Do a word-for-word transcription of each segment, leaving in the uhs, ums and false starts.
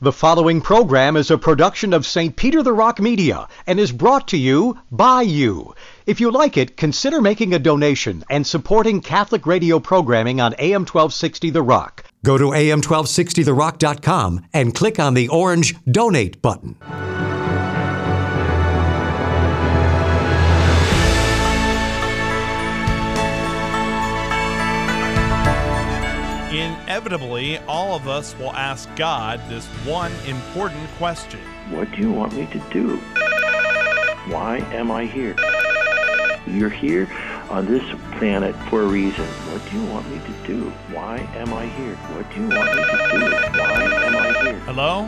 The following program is a production of Saint Peter the Rock Media and is brought to you by you. If you like it, consider making a donation and supporting Catholic radio programming on A M twelve sixty The Rock. Go to A M twelve sixty the rock dot com and click on the orange Donate button. Inevitably, all of us will ask God this one important question. What do you want me to do? Why am I here? You're here on this planet for a reason. What do you want me to do? Why am I here? What do you want me to do? Why am I here? Hello?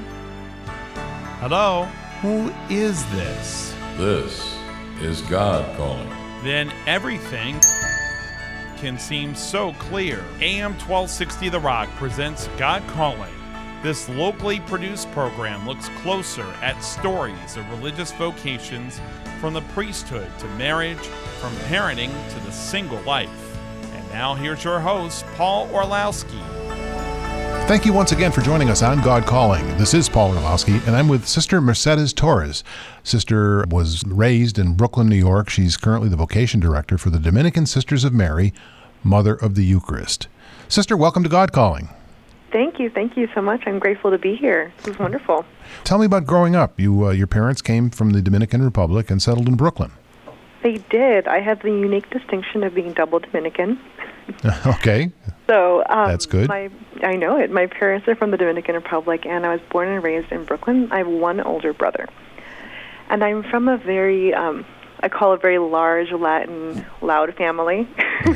Hello? Who is this? This is God calling. Then everything can seem so clear. A M twelve sixty The Rock presents God Calling. This locally produced program looks closer at stories of religious vocations, from the priesthood to marriage, from parenting to the single life. And now here's your host, Paul Orlowski. Thank you once again for joining us on God Calling. This is Paul Orlowski, and I'm with Sister Mercedes Torres. Sister was raised in Brooklyn, New York. She's currently the vocation director for the Dominican Sisters of Mary, Mother of the Eucharist. Sister, welcome to God Calling. Thank you. Thank you so much. I'm grateful to be here. This is wonderful. Tell me about growing up. You, uh, your parents came from the Dominican Republic and settled in Brooklyn. They did. I have the unique distinction of being double Dominican. Okay. So um, that's good. My, I know it. My parents are from the Dominican Republic, and I was born and raised in Brooklyn. I have one older brother. And I'm from a very, um, I call it a very large, Latin, loud family,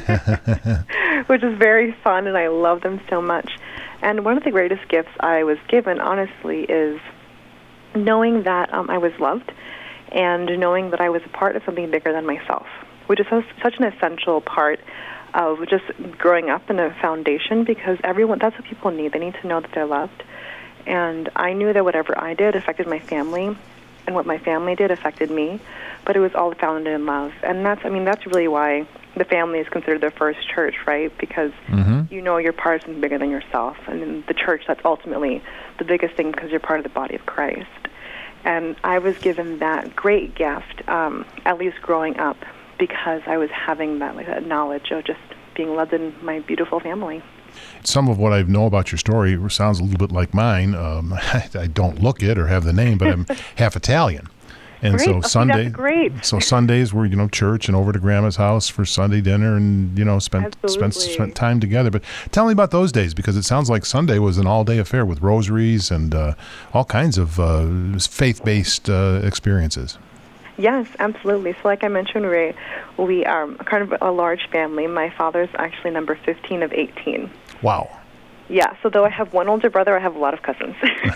which is very fun, and I love them so much. And one of the greatest gifts I was given, honestly, is knowing that um, I was loved and knowing that I was a part of something bigger than myself, which is so, such an essential part of just growing up in a foundation, because everyone, that's what people need. They need to know that they're loved. And I knew that whatever I did affected my family, and what my family did affected me, but it was all founded in love. And that's, I mean, that's really why the family is considered the first church, right? Because mm-hmm. you know you're part of something bigger than yourself. And in the church, that's ultimately the biggest thing, because you're part of the body of Christ. And I was given that great gift, um, at least growing up, because I was having that, like, that knowledge of just being loved in my beautiful family. Some of what I know about your story sounds a little bit like mine. Um, I don't look it or have the name, but I'm half Italian. And great. so Oh, Sunday, that's great. so Sundays were, you know, church and over to Grandma's house for Sunday dinner, and, you know, spent spent spent time together. But tell me about those days, because it sounds like Sunday was an all-day affair with rosaries and uh, all kinds of uh, faith-based uh, experiences. Yes, absolutely. So like I mentioned, Ray, we are kind of a large family. My father's actually number fifteen of eighteen. Wow. Yeah, so though I have one older brother, I have a lot of cousins.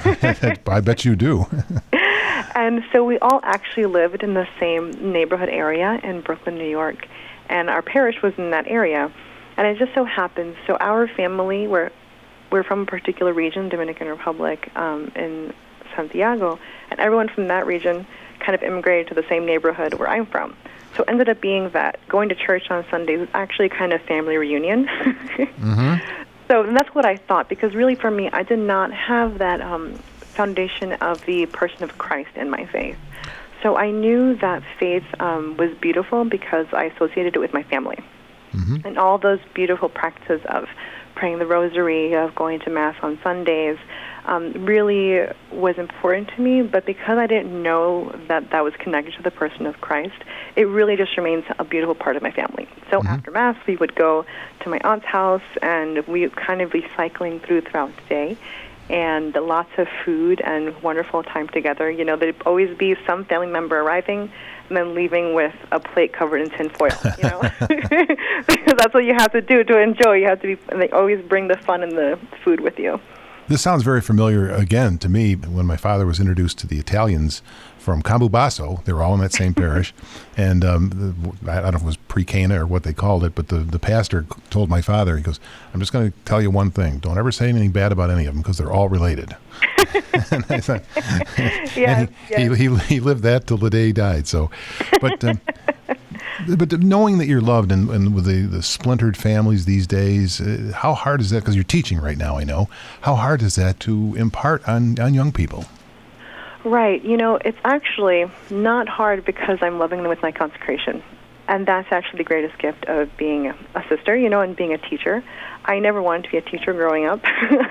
I bet you do. And so we all actually lived in the same neighborhood area in Brooklyn, New York, and our parish was in that area. And it just so happens, so our family, we're, we're from a particular region, Dominican Republic, um, in Santiago, and everyone from that region kind of immigrated to the same neighborhood where I'm from. So it ended up being that going to church on Sundays was actually kind of family reunion. mm-hmm. So and that's what I thought, because really for me, I did not have that um, foundation of the person of Christ in my faith. So I knew that faith um, was beautiful because I associated it with my family. Mm-hmm. And all those beautiful practices of praying the rosary, of going to Mass on Sundays, um, really was important to me. But because I didn't know that that was connected to the person of Christ, it really just remains a beautiful part of my family. So mm-hmm. after Mass, we would go to my aunt's house, and we would kind of be cycling through throughout the day. And lots of food and wonderful time together. You know, there'd always be some family member arriving and then leaving with a plate covered in tin foil, you know? Because that's what you have to do to enjoy. You have to be, and they always bring the fun and the food with you. This sounds very familiar, again, to me, when my father was introduced to the Italians from Cambubasso. They were all in that same parish. And um, I don't know if it was pre-Cana or what they called it, but the, the pastor told my father, he goes, I'm just going to tell you one thing. Don't ever say anything bad about any of them, because they're all related. and I thought, yes, and he, yes. he, he, he lived that till the day he died. So, but um, But knowing that you're loved and, and with the, the splintered families these days, uh, how hard is that? Because you're teaching right now, I know. How hard is that to impart on, on young people? Right. You know, it's actually not hard because I'm loving them with my consecration. And that's actually the greatest gift of being a sister, you know, and being a teacher. I never wanted to be a teacher growing up.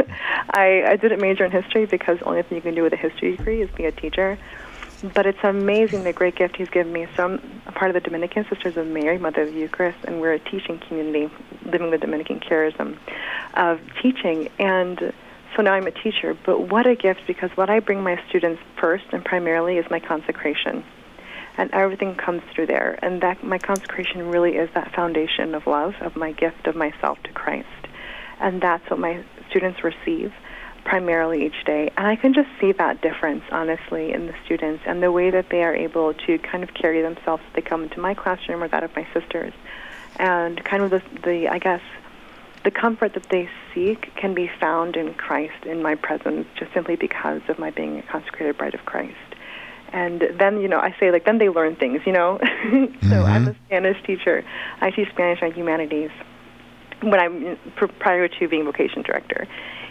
I, I didn't major in history because the only thing you can do with a history degree is be a teacher. But it's amazing the great gift he's given me. So I'm a part of the Dominican Sisters of Mary, Mother of the Eucharist, and we're a teaching community living the Dominican charism of teaching. And so now I'm a teacher. But what a gift, because what I bring my students first and primarily is my consecration. And everything comes through there. And that my consecration really is that foundation of love, of my gift of myself to Christ. And that's what my students receive primarily each day. And I can just see that difference, honestly, in the students and the way that they are able to kind of carry themselves as they come into my classroom or that of my sisters. And kind of the, the I guess, the comfort that they seek can be found in Christ, in my presence, just simply because of my being a consecrated bride of Christ. And then, you know, I say, like, then they learn things, you know. So mm-hmm. I'm a Spanish teacher. I teach Spanish and humanities when I'm prior to being vocation director.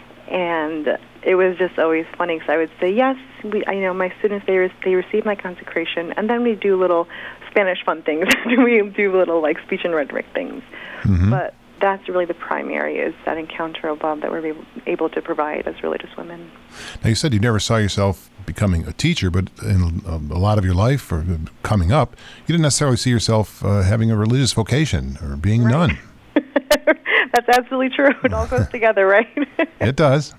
And it was just always funny because I would say, yes, we, I, you know, my students, they, re- they receive my consecration, and then we do little Spanish fun things. We do little, like, speech and rhetoric things. Mm-hmm. But that's really the primary, is that encounter of love that we're able, able to provide as religious women. Now, you said you never saw yourself becoming a teacher, but in a lot of your life or coming up, you didn't necessarily see yourself uh, having a religious vocation or being right. a nun. That's absolutely true. It all goes together, right? It does.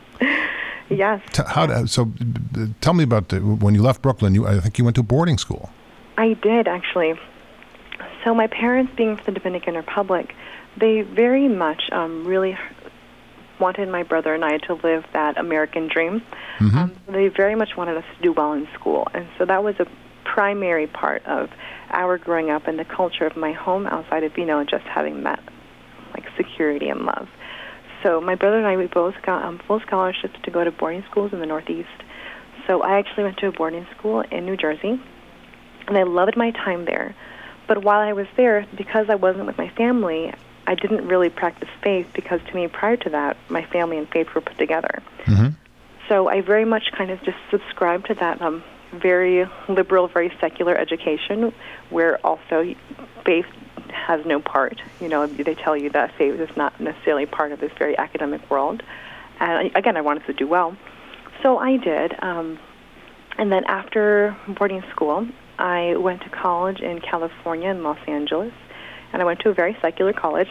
Yes. T- how? So, uh, tell me about the, when you left Brooklyn. You, I think you went to boarding school. I did, actually. So my parents, being from the Dominican Republic, they very much um, really wanted my brother and I to live that American dream. Mm-hmm. Um, they very much wanted us to do well in school, and so that was a primary part of our growing up and the culture of my home, outside of, you know, just having that, like, security and love. So my brother and I, we both got um, full scholarships to go to boarding schools in the Northeast. So I actually went to a boarding school in New Jersey, and I loved my time there. But while I was there, because I wasn't with my family, I didn't really practice faith, because to me, prior to that, my family and faith were put together. Mm-hmm. So I very much kind of just subscribed to that um, very liberal, very secular education, where also faith has no part. You know, they tell you that faith is not necessarily part of this very academic world. And again, I wanted to do well. So I did. Um, and then after boarding school, I went to college in California, in Los Angeles. And I went to a very secular college.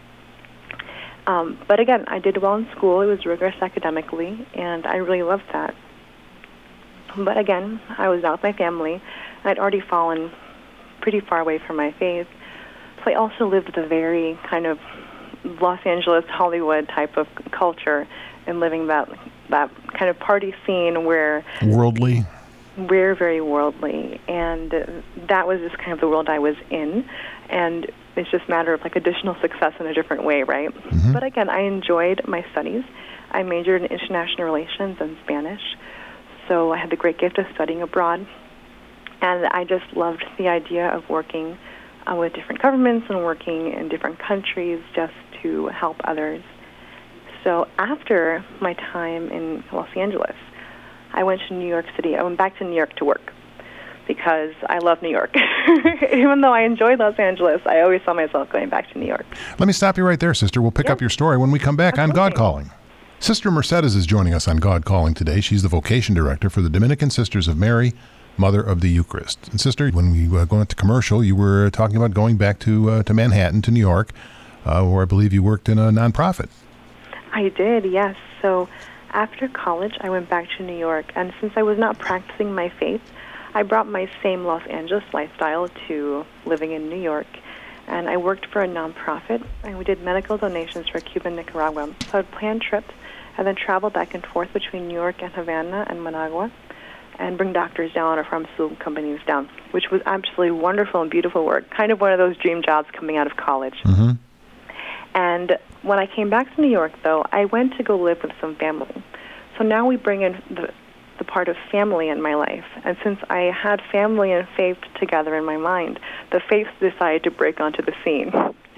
Um, but again, I did well in school. It was rigorous academically, and I really loved that. But again, I was out with my family, and I'd already fallen pretty far away from my faith. So I also lived with a very kind of Los Angeles, Hollywood type of culture, and living that that kind of party scene where... Worldly? We're very worldly, and that was just kind of the world I was in. And it's just a matter of, like, additional success in a different way, right? Mm-hmm. But again, I enjoyed my studies. I majored in international relations and Spanish, so I had the great gift of studying abroad. And I just loved the idea of working uh, with different governments and working in different countries just to help others. So after my time in Los Angeles, I went to New York City. I went back to New York to work, because I love New York. Even though I enjoyed Los Angeles, I always saw myself going back to New York. Let me stop you right there, sister. We'll pick yeah. up your story when we come back Absolutely. on God Calling. Sister Mercedes is joining us on God Calling today. She's the vocation director for the Dominican Sisters of Mary, Mother of the Eucharist. And sister, when we were going to commercial, you were talking about going back to uh, to Manhattan, to New York, uh, where I believe you worked in a nonprofit. I did, yes. So after college, I went back to New York, and since I was not practicing my faith, I brought my same Los Angeles lifestyle to living in New York, and I worked for a nonprofit, and we did medical donations for Cuba and Nicaragua. So I would plan trips and then travel back and forth between New York and Havana and Managua, and bring doctors down or pharmaceutical companies down, which was absolutely wonderful and beautiful work, kind of one of those dream jobs coming out of college. Mm-hmm. And when I came back to New York, though, I went to go live with some family. So now we bring in the, the part of family in my life. And since I had family and faith together in my mind, the faith decided to break onto the scene.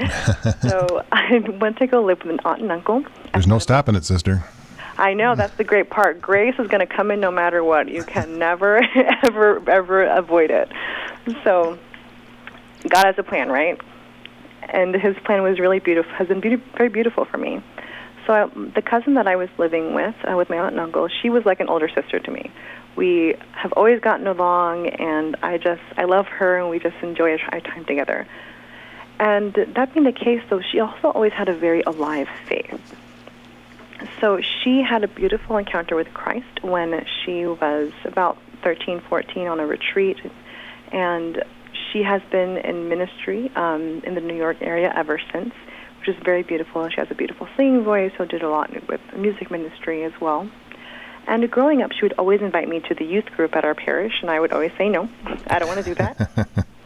So I went to go live with an aunt and uncle. There's no stopping it, sister. I know, that's the great part. Grace is going to come in no matter what. You can never, ever, ever avoid it. So God has a plan, right? And his plan was really beautiful, has been beauty, very beautiful for me. So I, the cousin that I was living with, uh, with my aunt and uncle, she was like an older sister to me. We have always gotten along, and I just, I love her, and we just enjoy our time together. And that being the case, though, she also always had a very alive faith. So she had a beautiful encounter with Christ when she was about thirteen, fourteen on a retreat, and she has been in ministry um, in the New York area ever since, which is very beautiful. She has a beautiful singing voice, so did a lot with music ministry as well. And growing up, she would always invite me to the youth group at our parish, and I would always say, no, I don't want to do that.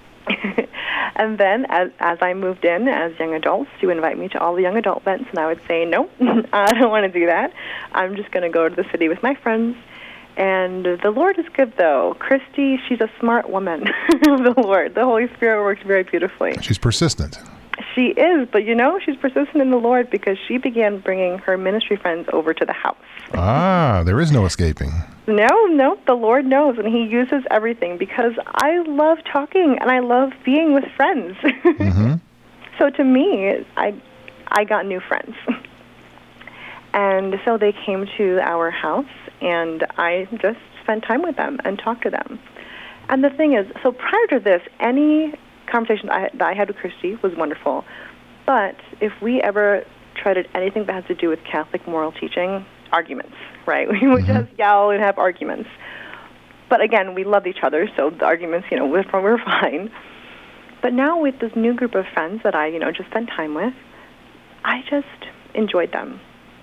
And then, as as I moved in as young adults, she would invite me to all the young adult events, and I would say, no, I don't want to do that. I'm just going to go to the city with my friends. And the Lord is good, though. Christy, she's a smart woman of the Lord. The Holy Spirit works very beautifully. She's persistent. She is, but you know, she's persistent in the Lord because she began bringing her ministry friends over to the house. Ah, there is no escaping. No, no, the Lord knows, and he uses everything because I love talking and I love being with friends. Mm-hmm. So to me, I, I got new friends. And so they came to our house, and I just spent time with them and talked to them. And the thing is, so prior to this, any conversation I, that I had with Christy was wonderful. But if we ever tried anything that has to do with Catholic moral teaching, arguments, right? We would mm-hmm. just yell and have arguments. But again, we loved each other, so the arguments, you know, we're, we're fine. But now with this new group of friends that I, you know, just spent time with, I just enjoyed them.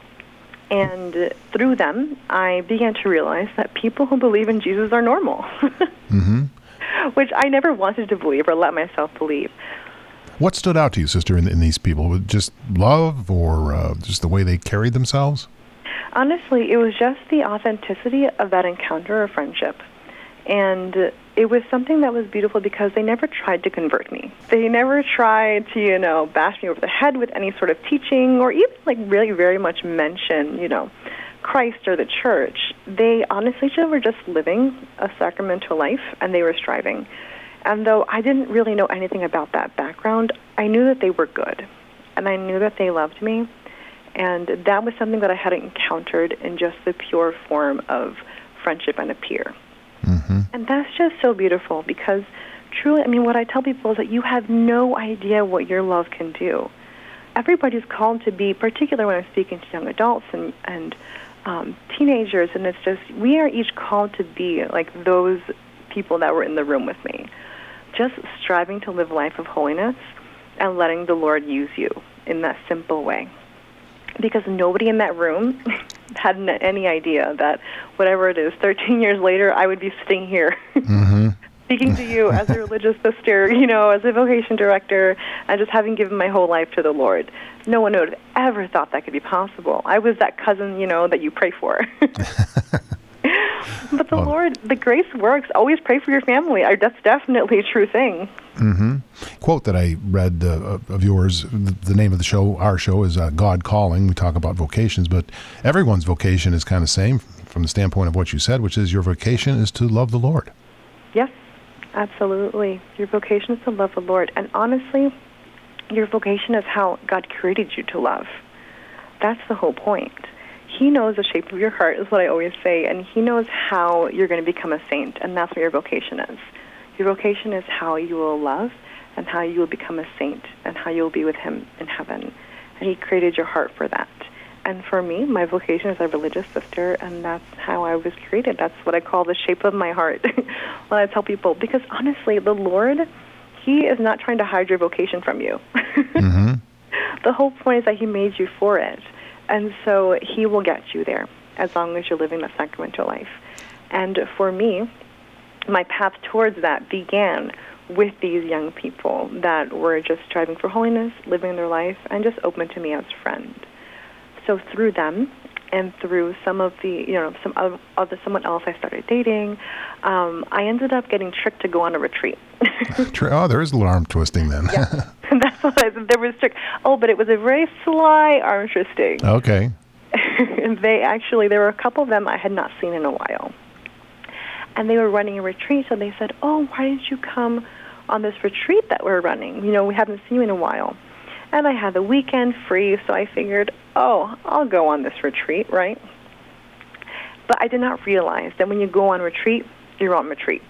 And through them, I began to realize that people who believe in Jesus are normal, mm-hmm. which I never wanted to believe or let myself believe. What stood out to you, sister, in, in these people? Just love or uh, just the way they carried themselves? Honestly, it was just the authenticity of that encounter or friendship. And it was something that was beautiful because they never tried to convert me. They never tried to, you know, bash me over the head with any sort of teaching or even, like, really very much mention, you know, Christ or the church. They honestly were just living a sacramental life, and they were striving. And though I didn't really know anything about that background, I knew that they were good, and I knew that they loved me. And that was something that I hadn't encountered in just the pure form of friendship and a peer. Mm-hmm. And that's just so beautiful because truly, I mean, what I tell people is that you have no idea what your love can do. Everybody's called to be, particularly when I'm speaking to young adults and, and um, teenagers, and it's just, we are each called to be like those people that were in the room with me, just striving to live a life of holiness and letting the Lord use you in that simple way. Because nobody in that room had any idea that whatever it is, thirteen years later, I would be sitting here mm-hmm. speaking to you as a religious sister, you know, as a vocation director, and just having given my whole life to the Lord. No one would have ever thought that could be possible. I was that cousin, you know, that you pray for. But the well, Lord, the grace works. Always pray for your family. That's definitely a true thing. Mm-hmm. Quote that I read uh, of yours, the, the name of the show, our show, is uh, God Calling. We talk about vocations, but everyone's vocation is kind of same from the standpoint of what you said, which is your vocation is to love the Lord. Yes, absolutely. Your vocation is to love the Lord. And honestly, your vocation is how God created you to love. That's the whole point. He knows the shape of your heart, is what I always say, and he knows how you're going to become a saint, and that's what your vocation is. Your vocation is how you will love and how you will become a saint and how you will be with him in heaven. And he created your heart for that. And for me, my vocation is a religious sister, and that's how I was created. That's what I call the shape of my heart when I tell people. Because honestly, the Lord, he is not trying to hide your vocation from you. Mm-hmm. The whole point is that he made you for it. And so he will get you there as long as you're living the sacramental life. And for me, my path towards that began with these young people that were just striving for holiness, living their life, and just open to me as a friend. So through them, and through some of the, you know, some other, other someone else I started dating, um, I ended up getting tricked to go on a retreat. Oh, there is a little arm twisting then. Yeah, that's what I said. There was trick. Oh, but it was a very sly arm twisting. Okay. They actually, there were a couple of them I had not seen in a while. And they were running a retreat, so they said, oh, why didn't you come on this retreat that we're running? You know, we haven't seen you in a while. And I had the weekend free, so I figured, oh, I'll go on this retreat, right? But I did not realize that when you go on retreat, you're on retreat.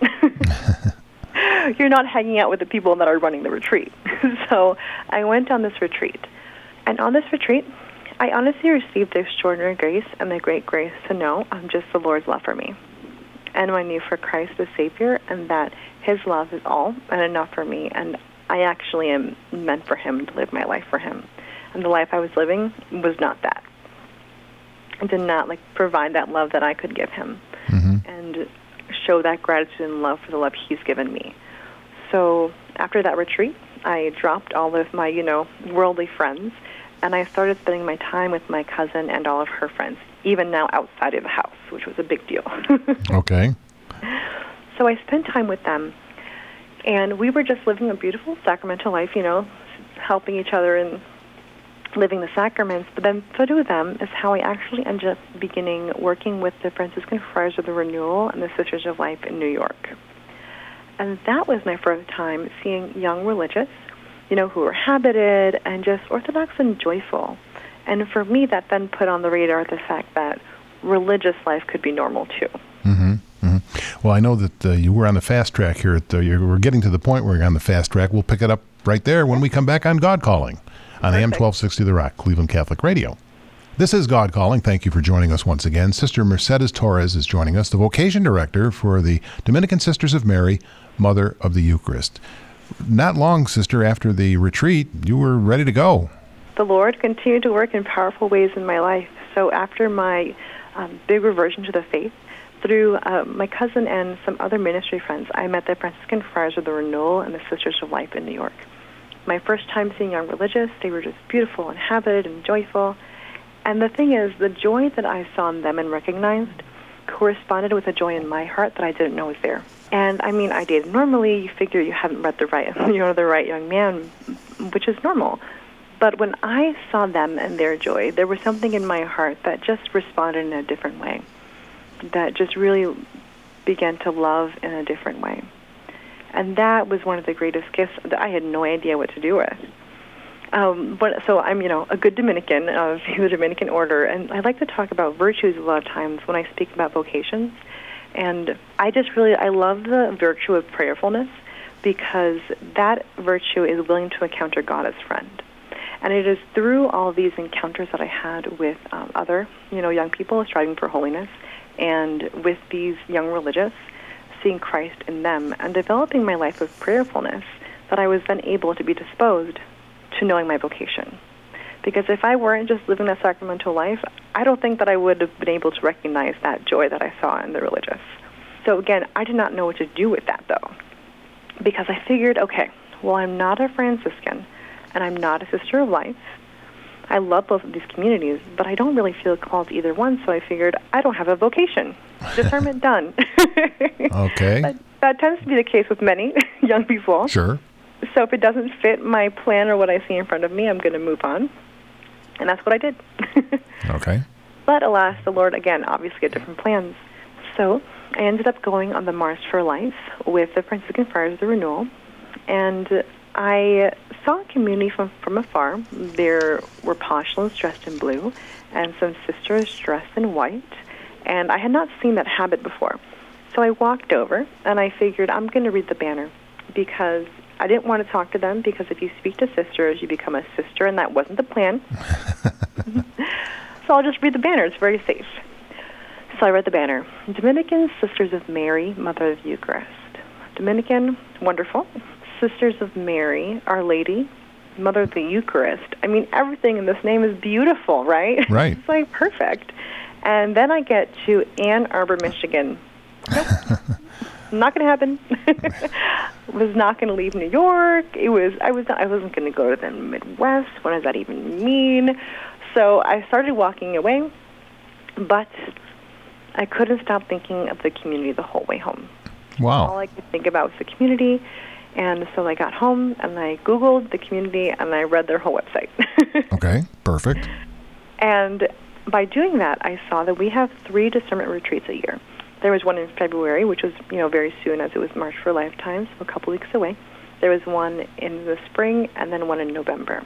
You're not hanging out with the people that are running the retreat. So I went on this retreat. And on this retreat, I honestly received the extraordinary grace and the great grace to know um, just the Lord's love for me. And I knew for Christ as Savior, and that His love is all and enough for me. And I actually am meant for Him to live my life for Him. And the life I was living was not that. It did not like provide that love that I could give Him, mm-hmm. and show that gratitude and love for the love He's given me. So after that retreat, I dropped all of my, you know, worldly friends, and I started spending my time with my cousin and all of her friends, even now outside of the house, which was a big deal. Okay. So I spent time with them, and we were just living a beautiful sacramental life, you know, helping each other and living the sacraments. But then through them is how I actually ended up beginning working with the Franciscan Friars of the Renewal and the Sisters of Life in New York. And that was my first time seeing young religious, you know, who were habited and just orthodox and joyful. And for me, that then put on the radar the fact that religious life could be normal too. Mm-hmm. Mm-hmm. Well, I know that uh, you were on the fast track here. At the, you we're getting to the point where you're on the fast track. We'll pick it up right there when we come back on God Calling on A M twelve sixty The Rock, Cleveland Catholic Radio. This is God Calling. Thank you for joining us once again. Sister Mercedes Torres is joining us, the Vocation Director for the Dominican Sisters of Mary, Mother of the Eucharist. Not long, Sister, after the retreat, you were ready to go. The Lord continued to work in powerful ways in my life. So after my um, big reversion to the faith, through uh, my cousin and some other ministry friends, I met the Franciscan Friars of the Renewal and the Sisters of Life in New York. My first time seeing young religious, they were just beautiful and habited and joyful. And the thing is, the joy that I saw in them and recognized corresponded with a joy in my heart that I didn't know was there. And I mean, I dated normally. You figure you haven't met the right, you know, the right young man, which is normal. But when I saw them and their joy, there was something in my heart that just responded in a different way, that just really began to love in a different way. And that was one of the greatest gifts that I had no idea what to do with. Um, but so I'm, you know, a good Dominican of the Dominican order, and I like to talk about virtues a lot of times when I speak about vocations. And I just really, I love the virtue of prayerfulness, because that virtue is willing to encounter God as friend. And it is through all these encounters that I had with um, other, you know, young people striving for holiness, and with these young religious, seeing Christ in them, and developing my life of prayerfulness, that I was then able to be disposed to knowing my vocation. Because if I weren't just living that sacramental life, I don't think that I would have been able to recognize that joy that I saw in the religious. So again, I did not know what to do with that, though, because I figured, okay, well, I'm not a Franciscan, and I'm not a Sister of Life. I love both of these communities, but I don't really feel called to either one, so I figured I don't have a vocation. Discernment done. Okay. That, that tends to be the case with many young people. Sure. So if it doesn't fit my plan or what I see in front of me, I'm going to move on. And that's what I did. Okay. But alas, the Lord, again, obviously had different plans. So I ended up going on the March for Life with the Franciscan Friars of the Renewal, and I saw a community from, from afar. There were postulants dressed in blue and some sisters dressed in white, and I had not seen that habit before. So I walked over, and I figured I'm going to read the banner, because I didn't want to talk to them, because if you speak to sisters, you become a sister, and that wasn't the plan. So I'll just read the banner. It's very safe. So I read the banner. Dominican Sisters of Mary, Mother of the Eucharist. Dominican, wonderful. Sisters of Mary, Our Lady, Mother of the Eucharist. I mean, everything in this name is beautiful, right? Right. It's like perfect. And then I get to Ann Arbor, Michigan. Nope. Not going to happen. Was not going to leave New York. It was I was not, I wasn't going to go to the Midwest. What does that even mean? So I started walking away, But I couldn't stop thinking of the community the whole way home. Wow. All I could think about was the community. And so I got home, and I Googled the community, and I read their whole website. Okay, perfect. And by doing that, I saw that we have three discernment retreats a year. There was one in February, which was, you know, very soon, as it was March for Lifetimes, so a couple weeks away. There was one in the spring, and then one in November.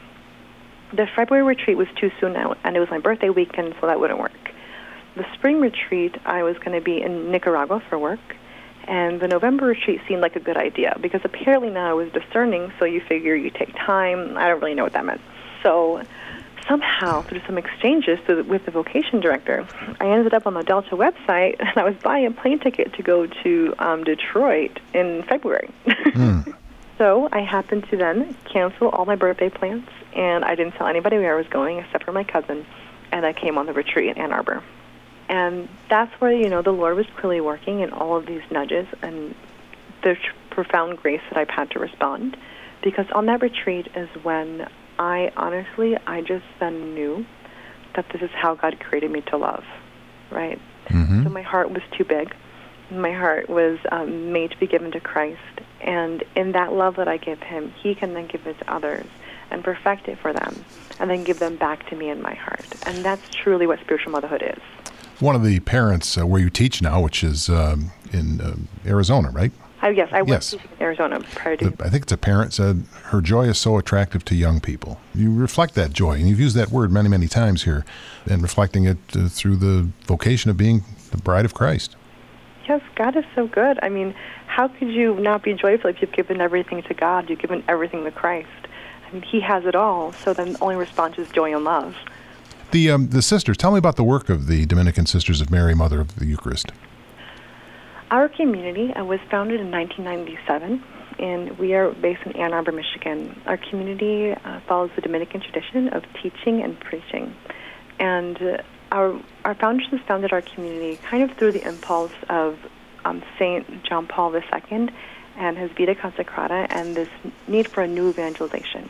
The February retreat was too soon now, and it was my birthday weekend, so that wouldn't work. The spring retreat, I was going to be in Nicaragua for work, and the November retreat seemed like a good idea, because apparently now I was discerning, so you figure you take time. I don't really know what that meant. So somehow, through some exchanges to the, with the vocation director, I ended up on the Delta website, and I was buying a plane ticket to go to um, Detroit in February. Mm. So I happened to then cancel all my birthday plans, and I didn't tell anybody where I was going except for my cousin, and I came on the retreat in Ann Arbor. And that's where, you know, the Lord was clearly working in all of these nudges and the tr- profound grace that I've had to respond. Because on that retreat is when I honestly, I just then knew that this is how God created me to love, right? Mm-hmm. So my heart was too big. My heart was um, made to be given to Christ. And in that love that I give him, he can then give it to others and perfect it for them and then give them back to me in my heart. And that's truly what spiritual motherhood is. One of the parents uh, where you teach now, which is um, in uh, Arizona, right? Uh, yes, I was yes. teaching in Arizona prior to... The, I think it's a parent said, her joy is so attractive to young people. You reflect that joy, and you've used that word many, many times here, and reflecting it uh, through the vocation of being the bride of Christ. Yes, God is so good. I mean, how could you not be joyful if you've given everything to God, you've given everything to Christ? I mean, he has it all, so then the only response is joy and love. The um, the sisters, tell me about the work of the Dominican Sisters of Mary, Mother of the Eucharist. Our community uh, was founded in nineteen ninety-seven, and we are based in Ann Arbor, Michigan. Our community uh, follows the Dominican tradition of teaching and preaching. And uh, our our founders founded our community kind of through the impulse of um, Saint John Paul the Second and his Vita Consecrata and this need for a new evangelization.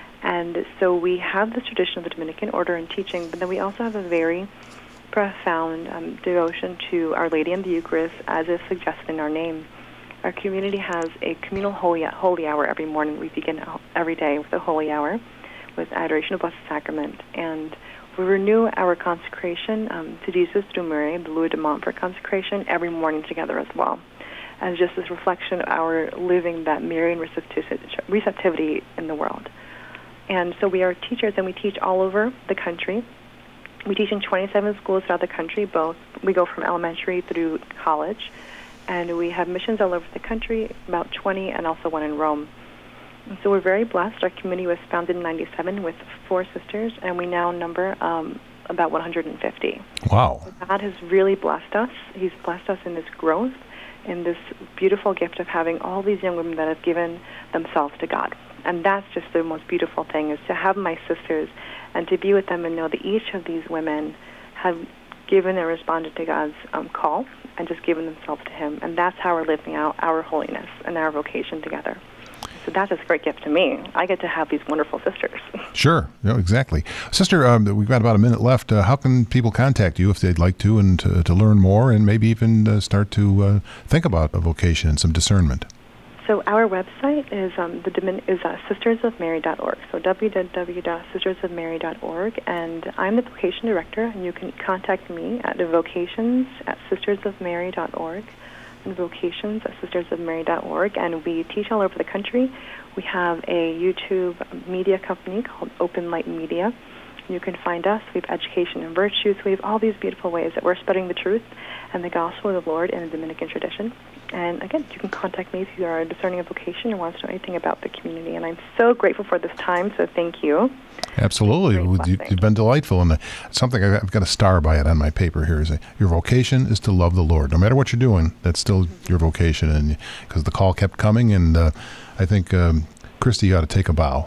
And so we have this tradition of the Dominican order and teaching, but then we also have a very profound um, devotion to Our Lady in the Eucharist, as is suggested in our name. Our community has a communal holy, holy hour every morning. We begin every day with a holy hour with adoration of Blessed Sacrament. And we renew our consecration um, to Jesus through Mary, the Louis de Montfort consecration, every morning together as well, as just this reflection of our living that Marian receptivity in the world. And so we are teachers, and we teach all over the country. We teach in twenty-seven schools throughout the country, both. We go from elementary through college. And we have missions all over the country, about twenty, and also one in Rome. And so we're very blessed. Our community was founded in ninety-seven with four sisters, and we now number um, about one hundred fifty. Wow. So God has really blessed us. He's blessed us in this growth, in this beautiful gift of having all these young women that have given themselves to God. And that's just the most beautiful thing, is to have my sisters and to be with them and know that each of these women have given and responded to God's um, call and just given themselves to him. And that's how we're living out our holiness and our vocation together. So that's just a great gift to me. I get to have these wonderful sisters. Sure. No, exactly. Sister, um, we've got about a minute left. Uh, how can people contact you if they'd like to and to, to learn more and maybe even uh, start to uh, think about a vocation and some discernment? So our website is um, the Domin- is uh, sisters of mary dot org. So w w w dot sisters of mary dot org, and I'm the vocation director. And you can contact me at the vocations at sisters of mary dot org, and vocations at sisters of mary dot org. And we teach all over the country. We have a YouTube media company called Open Light Media. You can find us. We have education and virtues. We have all these beautiful ways that we're spreading the truth and the gospel of the Lord in the Dominican tradition. And again, you can contact me if you are discerning a vocation or want to know anything about the community. And I'm so grateful for this time, so thank you. Absolutely. You, you've been delightful. And something, I've got a star by it on my paper here, is your vocation is to love the Lord. No matter what you're doing, that's still mm-hmm. your vocation. And because the call kept coming, and uh, I think um, Christy ought to take a bow.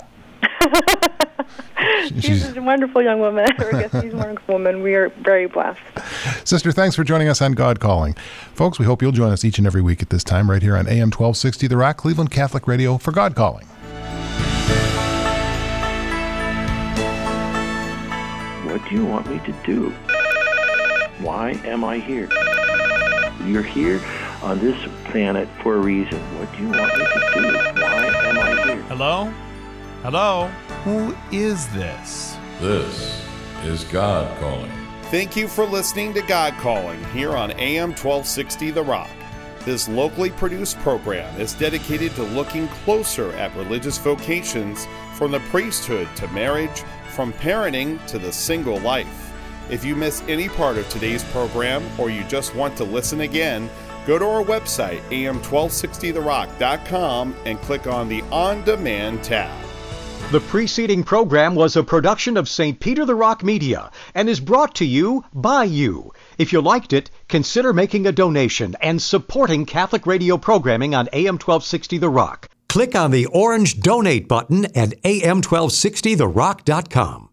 She's, she's a wonderful young woman. I guess she's a wonderful woman. We are very blessed. Sister, thanks for joining us on God Calling. Folks, we hope you'll join us each and every week at this time right here on A M twelve sixty The Rock, Cleveland Catholic Radio, for God Calling. What do you want me to do? Why am I here? You're here on this planet for a reason. What do you want me to do? Why am I here? Hello? Hello? Who is this? This is God Calling. Thank you for listening to God Calling here on A M twelve sixty The Rock. This locally produced program is dedicated to looking closer at religious vocations, from the priesthood to marriage, from parenting to the single life. If you miss any part of today's program or you just want to listen again, go to our website, A M twelve sixty the rock dot com, and click on the On Demand tab. The preceding program was a production of Saint Peter the Rock Media and is brought to you by you. If you liked it, consider making a donation and supporting Catholic radio programming on A M twelve sixty The Rock. Click on the orange Donate button at A M twelve sixty the rock dot com.